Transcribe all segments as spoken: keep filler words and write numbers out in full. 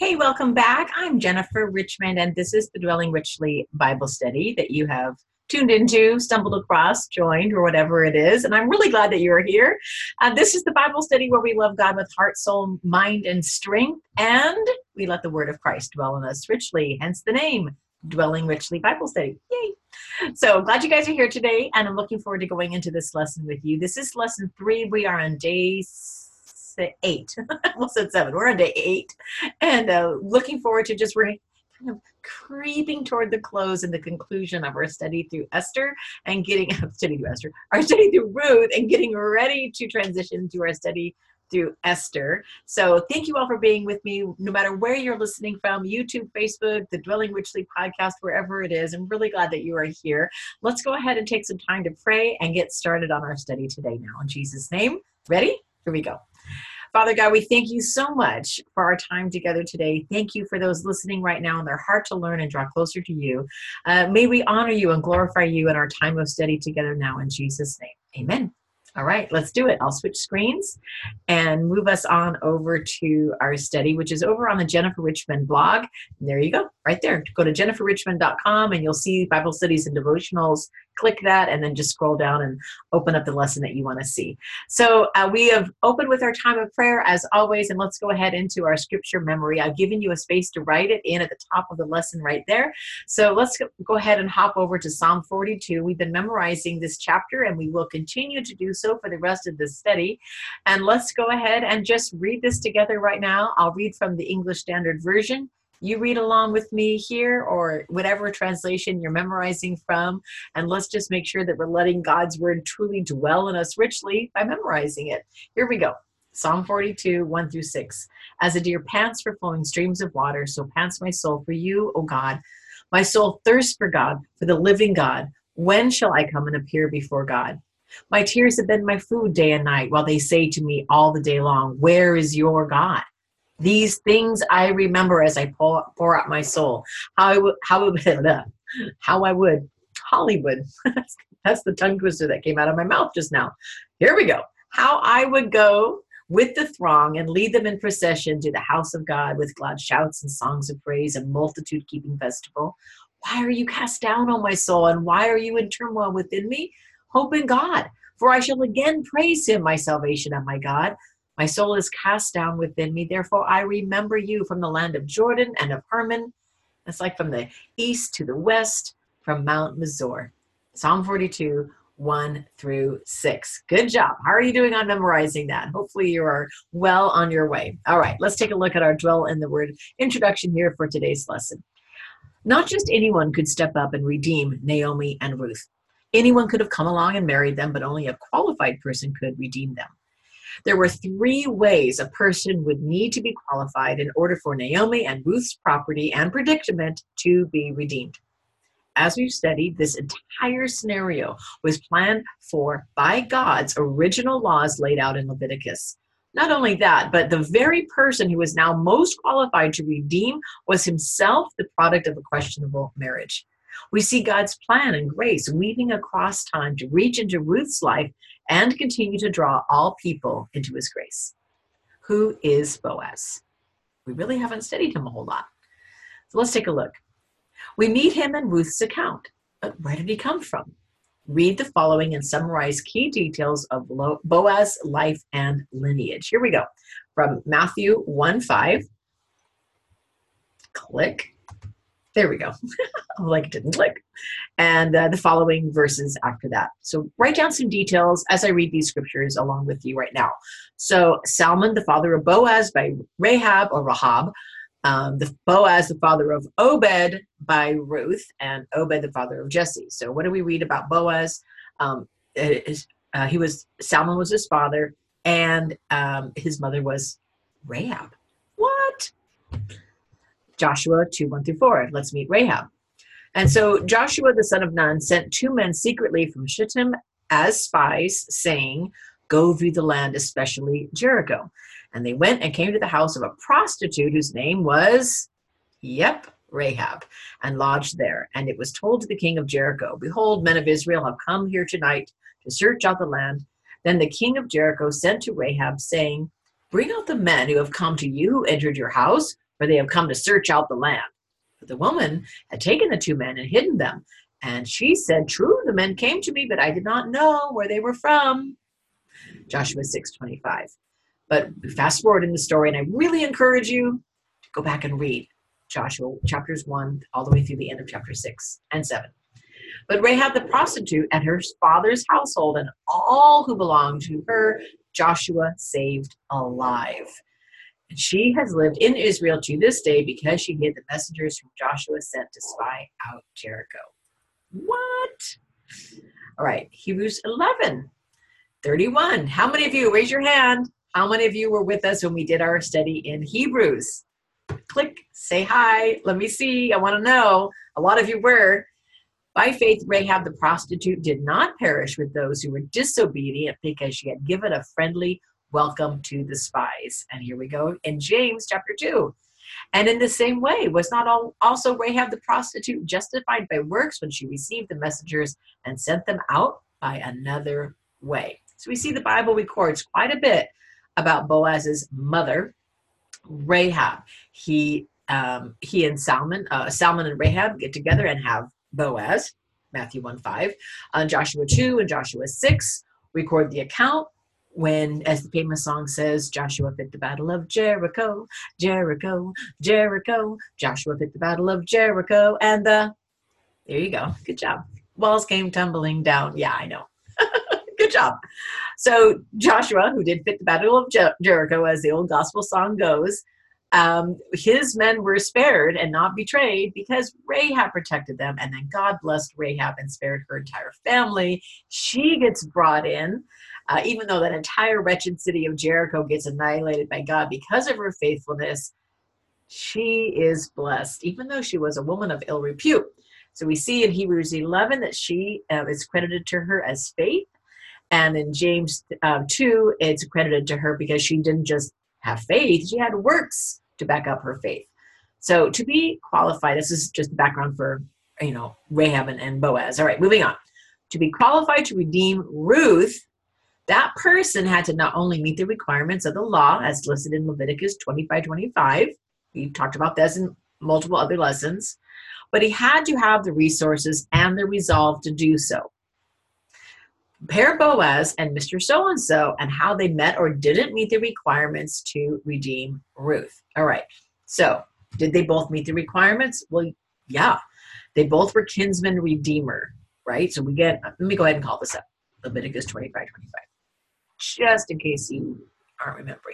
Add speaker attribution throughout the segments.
Speaker 1: Hey, welcome back. I'm Jennifer Richmond, and this is the Dwelling Richly Bible Study that you have tuned into, stumbled across, joined, or whatever it is. And I'm really glad that you're here. Uh, this is the Bible study where we love God with heart, soul, mind, and strength, and we let the word of Christ dwell in us richly, hence the name, Dwelling Richly Bible Study. Yay! So glad you guys are here today, and I'm looking forward to going into this lesson with you. This is lesson three. We are on day eight. I almost said seven. We're on day eight, and uh, looking forward to just we're kind of creeping toward the close and the conclusion of our study through Esther and getting study through Esther, our study through Ruth, and getting ready to transition to our study through Esther. So thank you all for being with me, no matter where you're listening from, YouTube, Facebook, the Dwelling Richly podcast, wherever it is. I'm really glad that you are here. Let's go ahead and take some time to pray and get started on our study today now. In Jesus' name, ready? Here we go. Father God, we thank you so much for our time together today. Thank you for those listening right now and their heart to learn and draw closer to you. Uh, may we honor you and glorify you in our time of study together now in Jesus' name. Amen. All right, let's do it. I'll switch screens and move us on over to our study, which is over on the Jennifer Richmond blog. And there you go, right there. Go to jennifer richmond dot com and you'll see Bible studies and devotionals. Click that and then just scroll down and open up the lesson that you want to see. So uh, we have opened with our time of prayer as always, and let's go ahead into our scripture memory. I've given you a space to write it in at the top of the lesson right there. So let's go ahead and hop over to Psalm forty-two. We've been memorizing this chapter and we will continue to do so for the rest of the study. And let's go ahead and just read this together right now. I'll read from the English Standard Version. You read along with me here or whatever translation you're memorizing from. And let's just make sure that we're letting God's word truly dwell in us richly by memorizing it. Here we go. Psalm forty-two, one through six. As a deer pants for flowing streams of water, so pants my soul for you, O God. My soul thirsts for God, for the living God. When shall I come and appear before God? My tears have been my food day and night, while they say to me all the day long, where is your God? These things I remember as I pour, pour out my soul. How I would, how, it, how I would, Hollywood. That's the tongue twister that came out of my mouth just now. Here we go. How I would go with the throng and lead them in procession to the house of God with glad shouts and songs of praise and multitude keeping festival. Why are you cast down, O my soul, and why are you in turmoil within me? Hope in God, for I shall again praise him, my salvation and my God. My soul is cast down within me, therefore I remember you from the land of Jordan and of Hermon. It's like from the east to the west, from Mount Mizor. Psalm forty-two, one through six. Good job. How are you doing on memorizing that? Hopefully you are well on your way. All right, let's take a look at our Dwell in the Word introduction here for today's lesson. Not just anyone could step up and redeem Naomi and Ruth. Anyone could have come along and married them, but only a qualified person could redeem them. There were three ways a person would need to be qualified in order for Naomi and Ruth's property and predicament to be redeemed. As we've studied, this entire scenario was planned for by God's original laws laid out in Leviticus. Not only that, but the very person who was now most qualified to redeem was himself the product of a questionable marriage. We see God's plan and grace weaving across time to reach into Ruth's life and continue to draw all people into his grace. Who is Boaz? We really haven't studied him a whole lot. So let's take a look. We meet him in Ruth's account, but where did he come from? Read the following and summarize key details of Boaz's life and lineage. Here we go. From Matthew one five. Click. There we go. Like it didn't click. And uh, the following verses after that. So write down some details as I read these scriptures along with you right now. So Salmon, the father of Boaz by Rahab or Rahab. Um, the Boaz, the father of Obed by Ruth, and Obed, the father of Jesse. So what do we read about Boaz? Um, is, uh, he was, Salmon was his father, and um, his mother was Rahab. What? Joshua two, one through four. Let's meet Rahab. And so Joshua, the son of Nun, sent two men secretly from Shittim as spies, saying, go view the land, especially Jericho. And they went and came to the house of a prostitute whose name was, yep, Rahab, and lodged there. And it was told to the king of Jericho, behold, men of Israel have come here tonight to search out the land. Then the king of Jericho sent to Rahab, saying, bring out the men who have come to you, who entered your house. for they have come to search out the land. But the woman had taken the two men and hidden them. And she said, true, the men came to me, but I did not know where they were from. Joshua six twenty-five. But fast forward in the story, and I really encourage you to go back and read Joshua chapters one all the way through the end of chapter six and seven. But Rahab the prostitute and her father's household and all who belonged to her, Joshua saved alive. And she has lived in Israel to this day because she hid the messengers whom Joshua sent to spy out Jericho. What? All right, Hebrews eleven thirty-one. How many of you, raise your hand, how many of you were with us when we did our study in Hebrews? Click, say hi, let me see, I want to know. A lot of you were. By faith, Rahab the prostitute did not perish with those who were disobedient because she had given a friendly welcome to the spies. And here we go in James chapter two. And in the same way, was not all, also Rahab the prostitute justified by works when she received the messengers and sent them out by another way? So we see the Bible records quite a bit about Boaz's mother, Rahab. He um, he and Salmon, uh, Salmon and Rahab get together and have Boaz, Matthew one five. On Joshua two and Joshua six record the account when, as the famous song says, Joshua fit the battle of Jericho, Jericho, Jericho. Joshua fit the battle of Jericho, and the, there you go, good job. Walls came tumbling down. Yeah, I know. Good job. So Joshua, who did fit the battle of Jer- Jericho, as the old gospel song goes, um, his men were spared and not betrayed because Rahab protected them. And then God blessed Rahab and spared her entire family. She gets brought in, uh, even though that entire wretched city of Jericho gets annihilated by God because of her faithfulness. She is blessed, even though she was a woman of ill repute. So we see in Hebrews eleven that she uh, is credited to her as faith. And in James uh, two, it's credited to her because she didn't just have faith, she had works to back up her faith. So to be qualified, this is just background for, you know, Rahab and, and Boaz. All right, moving on. To be qualified to redeem Ruth, that person had to not only meet the requirements of the law as listed in Leviticus twenty-five twenty-five, we've talked about this in multiple other lessons, but he had to have the resources and the resolve to do so. Compare Boaz and Mister So-and-so and how they met or didn't meet the requirements to redeem Ruth. All right, so did they both meet the requirements? Well, yeah, they both were kinsman redeemer, right? So we get, let me go ahead and call this up, Leviticus twenty-five twenty-five, just in case you aren't remembering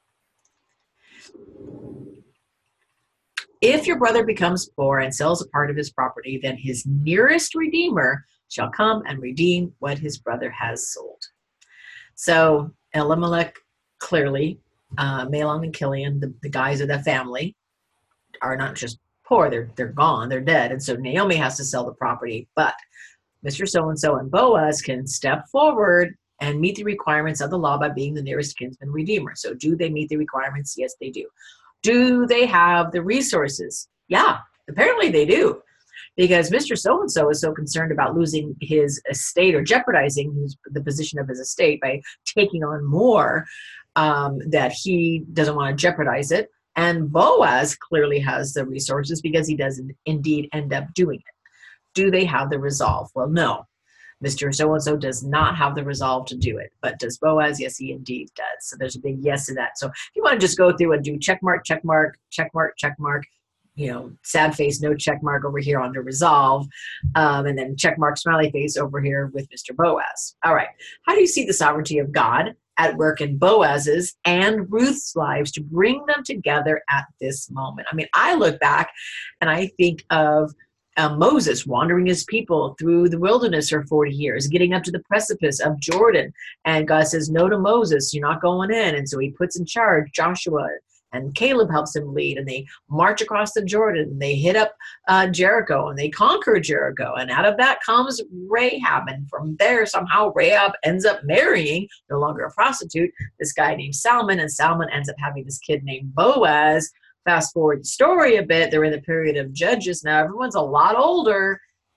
Speaker 1: it. If your brother becomes poor and sells a part of his property, then his nearest redeemer shall come and redeem what his brother has sold. So Elimelech, clearly, uh, Mahlon and Chilion, the, the guys of the family, are not just poor, they're, they're gone, they're dead. And so Naomi has to sell the property, but Mister So-and-so and Boaz can step forward and meet the requirements of the law by being the nearest kinsman redeemer. So do they meet the requirements? Yes, they do. Do they have the resources? Yeah, apparently they do. Because Mister So-and-so is so concerned about losing his estate or jeopardizing his, the position of his estate by taking on more um, that he doesn't want to jeopardize it. And Boaz clearly has the resources because he does indeed end up doing it. Do they have the resolve? Well, no. Mister So-and-so does not have the resolve to do it. But does Boaz? Yes, he indeed does. So there's a big yes to that. So if you want to just go through and do check mark, check mark, check mark, check mark, you know, sad face, no check mark over here under resolve, um, and then check mark, smiley face over here with Mister Boaz. All right. How do you see the sovereignty of God at work in Boaz's and Ruth's lives to bring them together at this moment? I mean, I look back and I think of uh, Moses wandering his people through the wilderness for forty years, getting up to the precipice of Jordan. And God says, no to Moses, you're not going in. And so he puts in charge Joshua, and Caleb helps him lead, and they march across the Jordan, and they hit up uh, Jericho, and they conquer Jericho, and out of that comes Rahab, and from there, somehow, Rahab ends up marrying, no longer a prostitute, this guy named Salmon, and Salmon ends up having this kid named Boaz. Fast forward the story a bit, they're in the period of Judges now, everyone's a lot older, and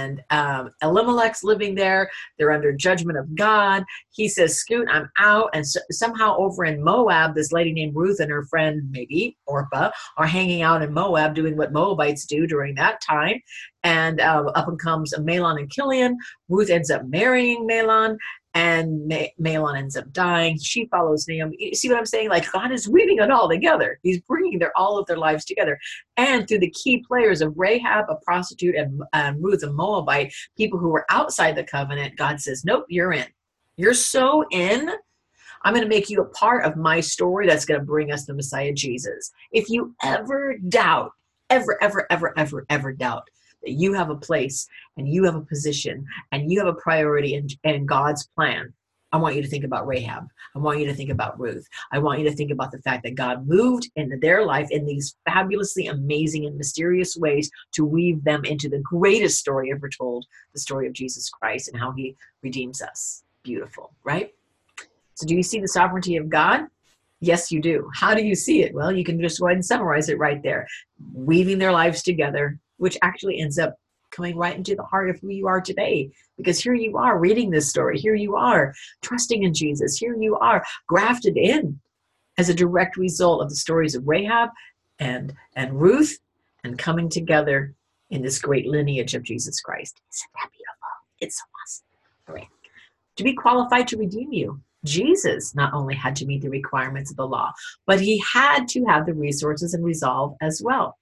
Speaker 1: and um, Elimelech's living there. They're under judgment of God. He says, scoot, I'm out. And so, somehow over in Moab, this lady named Ruth and her friend, maybe Orpah, are hanging out in Moab doing what Moabites do during that time. And uh, up and comes Mahlon and Chilion. Ruth ends up marrying Mahlon, and Mahlon ends up dying. She follows Naomi. You see what I'm saying? Like, God is weaving it all together. He's bringing their all of their lives together. And through the key players of Rahab, a prostitute, and uh, Ruth, a Moabite, people who were outside the covenant, God says, nope, you're in. You're so in. I'm going to make you a part of my story that's going to bring us the Messiah, Jesus. If you ever doubt, ever, ever, ever, ever, ever doubt that you have a place and you have a position and you have a priority in, in God's plan, I want you to think about Rahab. I want you to think about Ruth. I want you to think about the fact that God moved into their life in these fabulously amazing and mysterious ways to weave them into the greatest story ever told, the story of Jesus Christ and how he redeems us. Beautiful, right? So do you see the sovereignty of God? Yes, you do. How do you see it? Well, you can just go ahead and summarize it right there. Weaving their lives together, which actually ends up coming right into the heart of who you are today. Because here you are reading this story. Here you are trusting in Jesus. Here you are grafted in as a direct result of the stories of Rahab and, and Ruth, and coming together in this great lineage of Jesus Christ. Isn't that beautiful? It's so awesome. All right. To be qualified to redeem you, Jesus not only had to meet the requirements of the law, but he had to have the resources and resolve as well.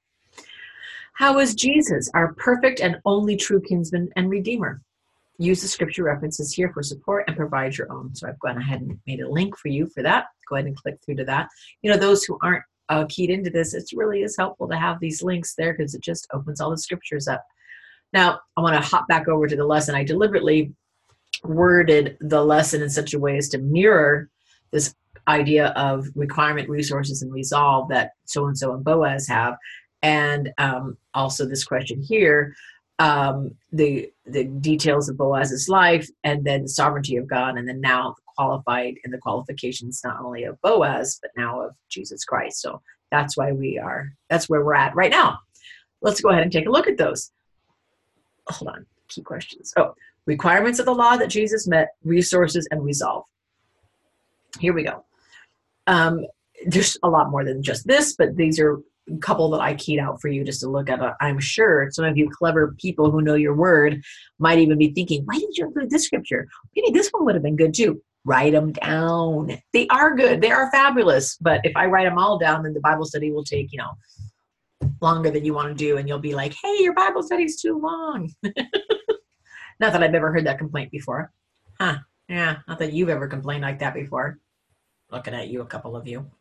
Speaker 1: How is Jesus, our perfect and only true kinsman and redeemer? Use the scripture references here for support and provide your own. So I've gone ahead and made a link for you for that. Go ahead and click through to that. You know, those who aren't uh, keyed into this, it really is helpful to have these links there because it just opens all the scriptures up. Now, I want to hop back over to the lesson. I deliberately worded the lesson in such a way as to mirror this idea of requirement, resources, and resolve that so-and-so and Boaz have. And um, also this question here, um, the the details of Boaz's life, and then the sovereignty of God, and then now qualified in the qualifications not only of Boaz, but now of Jesus Christ. So that's why we are, that's where we're at right now. Let's go ahead and take a look at those. Hold on, key questions. Oh, requirements of the law that Jesus met, resources, and resolve. Here we go. Um, there's a lot more than just this, but these are a couple that I keyed out for you just to look at. I'm sure some of you clever people who know your word might even be thinking, why didn't you include this scripture? Maybe this one would have been good too. Write them down. They are good. They are fabulous. But if I write them all down, then the Bible study will take, you know, longer than you want to do. And you'll be like, hey, your Bible study's too long. Not that I've ever heard that complaint before. Huh. Yeah. Not that you've ever complained like that before. Looking at you, a couple of you.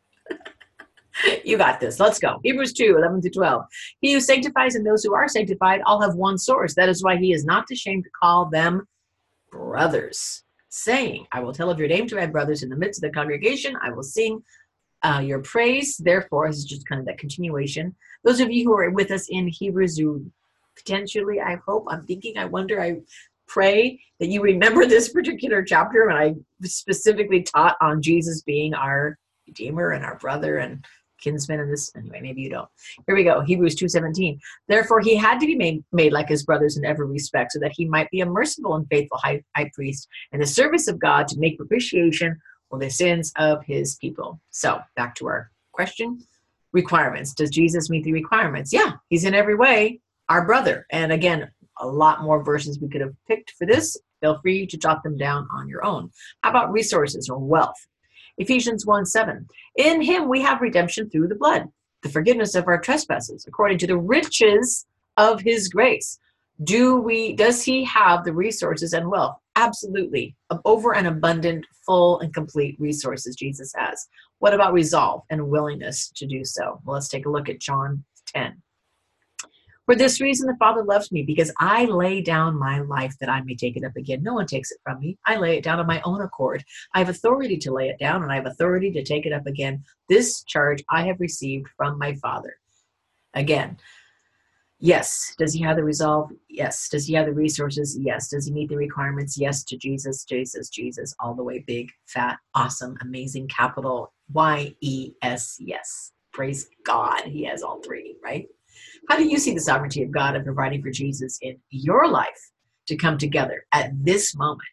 Speaker 1: You got this. Let's go. Hebrews two, eleven to twelve. He who sanctifies and those who are sanctified all have one source. That is why he is not ashamed to call them brothers, saying, I will tell of your name to my brothers in the midst of the congregation. I will sing uh, your praise. Therefore, this is just kind of that continuation. Those of you who are with us in Hebrews, who potentially, I hope, I'm thinking, I wonder, I pray that you remember this particular chapter when I specifically taught on Jesus being our Redeemer and our brother and kinsman in this. Anyway, maybe you don't. Here we go. Hebrews two seventeen. Therefore, he had to be made, made like his brothers in every respect, so that he might be a merciful and faithful high, high priest in the service of God to make propitiation for the sins of his people. So back to our question. Requirements. Does Jesus meet the requirements? Yeah, he's in every way our brother. And again, a lot more verses we could have picked for this. Feel free to jot them down on your own. How about resources or wealth? Ephesians one seven. In him we have redemption through the blood, the forgiveness of our trespasses, according to the riches of his grace. Do we, does he have the resources and wealth? Absolutely. Over and abundant, full and complete resources Jesus has. What about resolve and willingness to do so? Well, let's take a look at John ten. For this reason, the Father loves me, because I lay down my life that I may take it up again. No one takes it from me. I lay it down on my own accord. I have authority to lay it down, and I have authority to take it up again. This charge I have received from my Father. Again, yes. Does he have the resolve? Yes. Does he have the resources? Yes. Does he meet the requirements? Yes to Jesus, Jesus, Jesus, all the way big, fat, awesome, amazing, capital Y E S, yes. Praise God. He has all three, right? How do you see the sovereignty of God in providing for Jesus in your life to come together at this moment?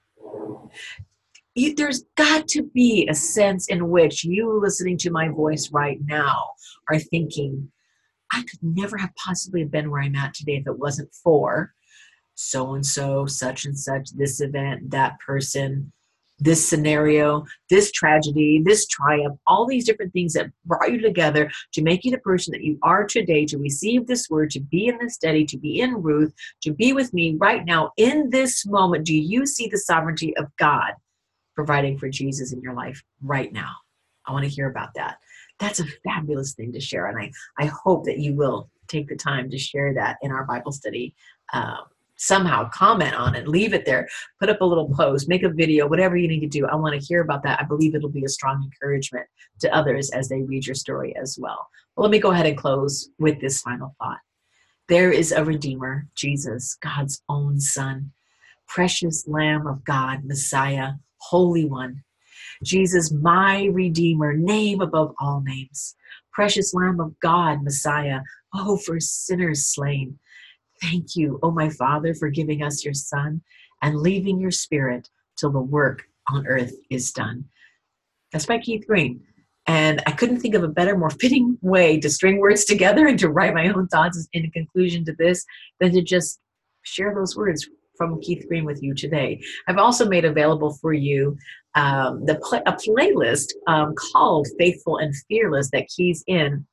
Speaker 1: You, there's got to be a sense in which you listening to my voice right now are thinking, I could never have possibly been where I'm at today if it wasn't for so-and-so, such and such, this event, that person, this scenario, this tragedy, this triumph, all these different things that brought you together to make you the person that you are today, to receive this word, to be in this study, to be in Ruth, to be with me right now in this moment. Do you see the sovereignty of God providing for Jesus in your life right now? I want to hear about that. That's a fabulous thing to share, and I, I hope that you will take the time to share that in our Bible study. Um, somehow comment on it, leave it there, put up a little post, make a video, whatever you need to do. I want to hear about that. I believe it'll be a strong encouragement to others as they read your story as well. Well, let me go ahead and close with this final thought. There is a Redeemer, Jesus, God's own Son, precious Lamb of God, Messiah, Holy One. Jesus, my Redeemer, name above all names. Precious Lamb of God, Messiah, oh, for sinners slain. Thank you, oh my Father, for giving us your Son and leaving your Spirit till the work on earth is done. That's by Keith Green. And I couldn't think of a better, more fitting way to string words together and to write my own thoughts in conclusion to this than to just share those words from Keith Green with you today. I've also made available for you um, the pl- a playlist um, called Faithful and Fearless that keys in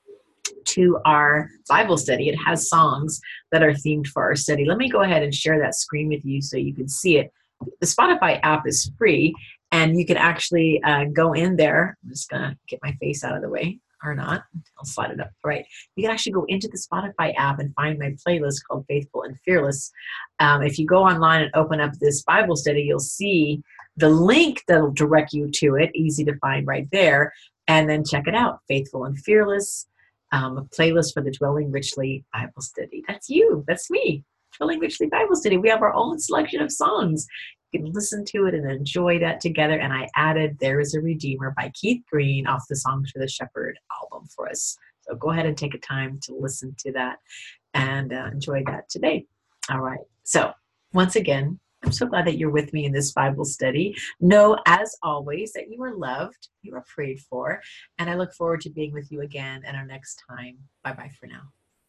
Speaker 1: to our Bible study. It has songs that are themed for our study. Let me go ahead and share that screen with you so you can see it. The Spotify app is free, and you can actually uh, go in there. I'm just going to get my face out of the way, or not. I'll slide it up. All right. You can actually go into the Spotify app and find my playlist called Faithful and Fearless. Um, if you go online and open up this Bible study, you'll see the link that'll direct you to it. Easy to find right there. And then check it out. Faithful and Fearless. Um, a playlist for the Dwelling Richly Bible Study. That's you. That's me. Dwelling Richly Bible Study. We have our own selection of songs. You can listen to it and enjoy that together. And I added There Is a Redeemer by Keith Green off the Songs for the Shepherd album for us. So go ahead and take a time to listen to that and uh, enjoy that today. All right. So once again, I'm so glad that you're with me in this Bible study. Know, as always, that you are loved, you are prayed for, and I look forward to being with you again at our next time. Bye-bye for now.